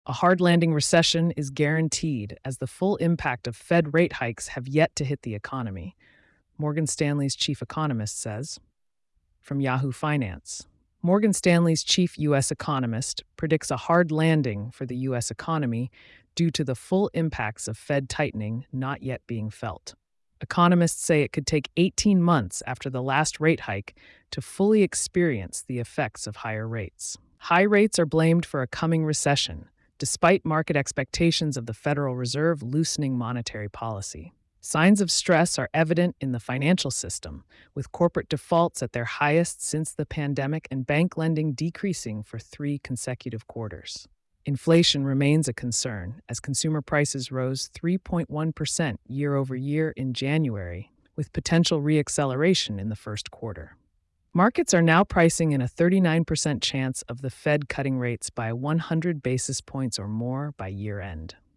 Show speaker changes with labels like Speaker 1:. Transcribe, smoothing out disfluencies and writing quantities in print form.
Speaker 1: A hard landing recession is guaranteed as the full impact of Fed rate hikes have yet to hit the economy, Morgan Stanley's chief economist says. From Yahoo Finance, Morgan Stanley's chief U.S. economist predicts a hard landing for the U.S. economy due to the full impacts of Fed tightening not yet being felt. Economists say it could take 18 months after the last rate hike to fully experience the effects of higher rates. High rates are blamed for a coming recession, despite market expectations of the Federal Reserve loosening monetary policy. Signs of stress are evident in the financial system, with corporate defaults at their highest since the pandemic and bank lending decreasing for 3 consecutive quarters. Inflation remains a concern as consumer prices rose 3.1% year over year in January, with potential reacceleration in the first quarter. Markets are now pricing in a 39% chance of the Fed cutting rates by 100 basis points or more by year end.